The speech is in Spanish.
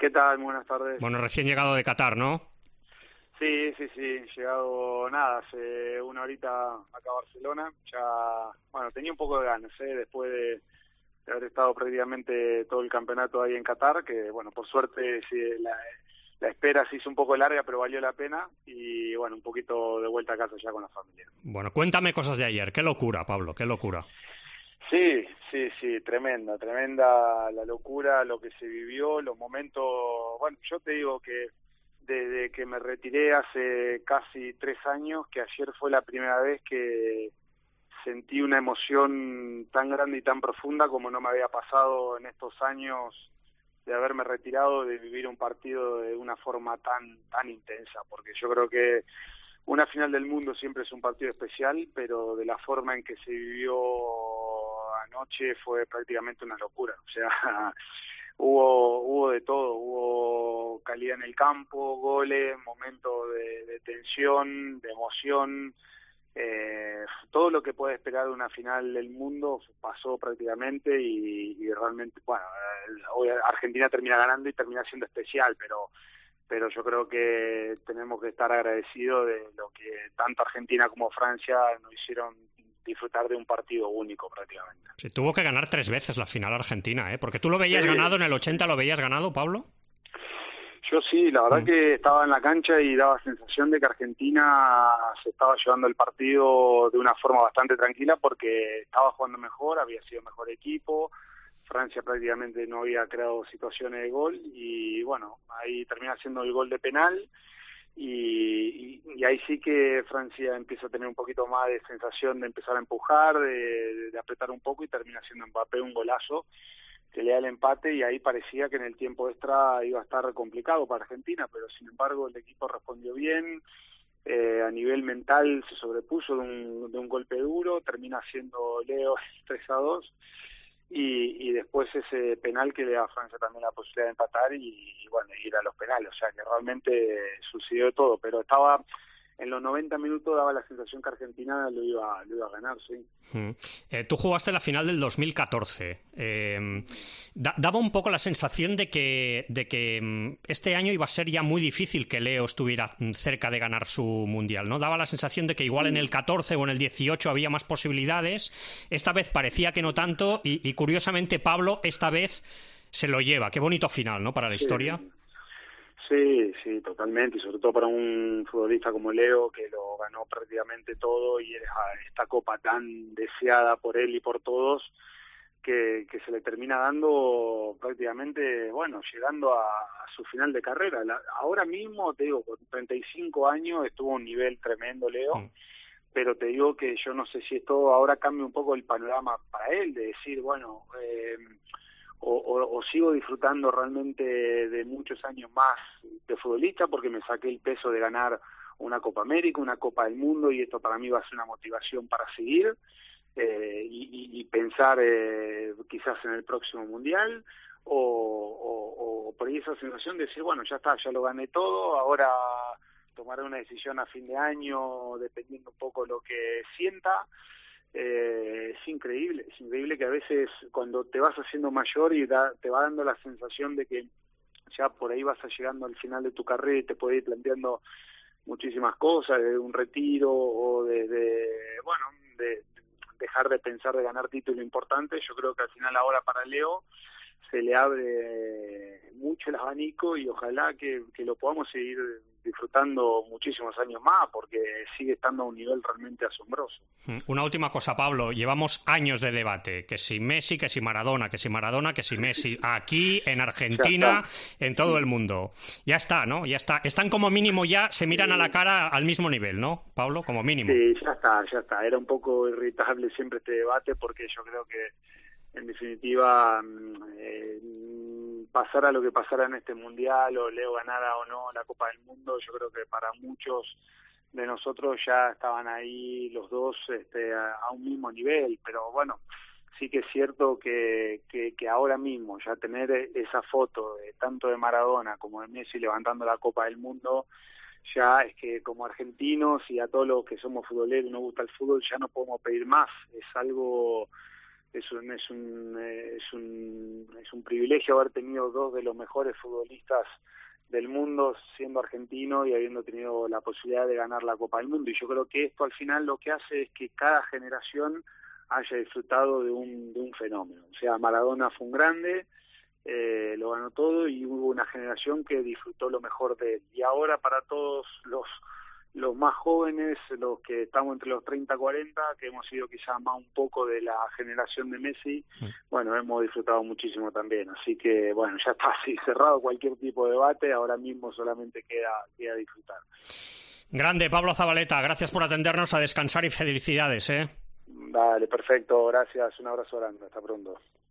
¿Qué tal? Buenas tardes. Bueno, recién llegado de Qatar, ¿no? Sí, llegado nada, hace una horita acá a Barcelona. Ya, bueno, tenía un poco de ganas, después de haber estado prácticamente todo el campeonato ahí en Qatar, que bueno, por suerte sí, la espera se hizo un poco larga, pero valió la pena. Y bueno, un poquito de vuelta a casa ya con la familia. Bueno, cuéntame cosas de ayer. Qué locura, Pablo, qué locura. Sí, tremenda la locura, lo que se vivió, los momentos. Bueno, yo te digo que desde que me retiré hace casi 3 años, que ayer fue la primera vez que sentí una emoción tan grande y tan profunda como no me había pasado en estos años de haberme retirado, de vivir un partido de una forma tan intensa, porque yo creo que una final del mundo siempre es un partido especial, pero de la forma en que se vivió anoche fue prácticamente una locura. O sea, hubo de todo, hubo calidad en el campo, goles, momentos de tensión, de emoción, todo lo que puede esperar de una final del mundo pasó prácticamente y realmente, bueno, hoy Argentina termina ganando y termina siendo especial, pero yo creo que tenemos que estar agradecidos de lo que tanto Argentina como Francia nos hicieron disfrutar de un partido único prácticamente. Sí, tuvo que ganar 3 veces la final Argentina, ¿eh? Porque tú lo veías Sí. ganado en el 80, ¿lo veías ganado, Pablo? Yo sí, la verdad que estaba en la cancha y daba sensación de que Argentina se estaba llevando el partido de una forma bastante tranquila porque estaba jugando mejor, había sido mejor equipo, Francia prácticamente no había creado situaciones de gol y bueno, ahí termina siendo el gol de penal y ahí sí que Francia empieza a tener un poquito más de sensación de empezar a empujar, de apretar un poco y termina siendo Mbappé un golazo que le da el empate y ahí parecía que en el tiempo extra iba a estar complicado para Argentina, pero sin embargo el equipo respondió bien, a nivel mental se sobrepuso de un golpe duro, termina siendo Leo 3-2 y después ese penal que le da a Francia también la posibilidad de empatar y bueno, ir a los penales, o sea que realmente sucedió de todo, pero estaba en los 90 minutos daba la sensación que Argentina lo iba a ganar, sí. Tú jugaste la final del 2014. Daba un poco la sensación de que este año iba a ser ya muy difícil que Leo estuviera cerca de ganar su mundial, ¿no? Daba la sensación de que igual en el 14 o en el 18 había más posibilidades. Esta vez parecía que no tanto y curiosamente Pablo esta vez se lo lleva. Qué bonito final, ¿no? Para la historia. Sí, totalmente, y sobre todo para un futbolista como Leo, que lo ganó prácticamente todo y es esta copa tan deseada por él y por todos, que se le termina dando prácticamente, bueno, llegando a su final de carrera. Ahora mismo, te digo, con 35 años estuvo a un nivel tremendo Leo, pero te digo que yo no sé si esto ahora cambia un poco el panorama para él, de decir, bueno, o sigo disfrutando realmente de muchos años más de futbolista porque me saqué el peso de ganar una Copa América, una Copa del Mundo y esto para mí va a ser una motivación para seguir y pensar quizás en el próximo Mundial o por ahí esa sensación de decir, bueno, ya está, ya lo gané todo, ahora tomaré una decisión a fin de año dependiendo un poco lo que sienta. Es increíble que a veces cuando te vas haciendo mayor y te va dando la sensación de que ya por ahí vas llegando al final de tu carrera y te puedes ir planteando muchísimas cosas, de un retiro o de dejar de pensar de ganar título importante. Yo creo que al final ahora para Leo se le abre mucho el abanico y ojalá que lo podamos seguir disfrutando muchísimos años más porque sigue estando a un nivel realmente asombroso. Una última cosa, Pablo. Llevamos años de debate. Que si Messi, que si Maradona, que si Maradona, que si Messi. Aquí, en Argentina, en todo el mundo. Ya está, ¿no? Ya está. Están como mínimo ya, se miran a la cara al mismo nivel, ¿no, Pablo? Como mínimo. Sí, ya está. Era un poco irritable siempre este debate porque yo creo que en definitiva pasara lo que pasara en este mundial o Leo ganara o no la Copa del Mundo, yo creo que para muchos de nosotros ya estaban ahí los dos a un mismo nivel, pero bueno, sí que es cierto que ahora mismo ya tener esa foto de tanto de Maradona como de Messi levantando la Copa del Mundo, ya es que como argentinos y a todos los que somos futboleros y nos gusta el fútbol ya no podemos pedir más, es algo es un privilegio haber tenido dos de los mejores futbolistas del mundo siendo argentino y habiendo tenido la posibilidad de ganar la Copa del Mundo. Y yo creo que esto al final lo que hace es que cada generación haya disfrutado de un fenómeno. O sea, Maradona fue un grande, lo ganó todo y hubo una generación que disfrutó lo mejor de él. Y ahora para todos los más jóvenes, los que estamos entre los 30 y 40, que hemos sido quizás más un poco de la generación de Messi, bueno, hemos disfrutado muchísimo también. Así que, bueno, ya está así cerrado cualquier tipo de debate, ahora mismo solamente queda disfrutar. Grande, Pablo Zabaleta, gracias por atendernos, a descansar y felicidades, ¿eh? Dale, perfecto, gracias, un abrazo grande, hasta pronto.